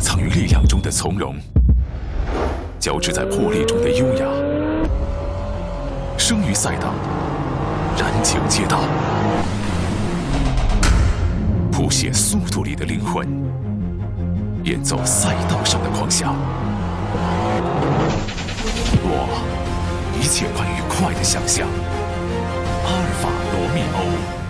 藏于力量中的从容，交织在破裂中的优雅。生于赛道，燃情皆道，谱写速度里的灵魂，演奏赛道上的狂想。我一切关于快的想象，阿尔法罗密欧。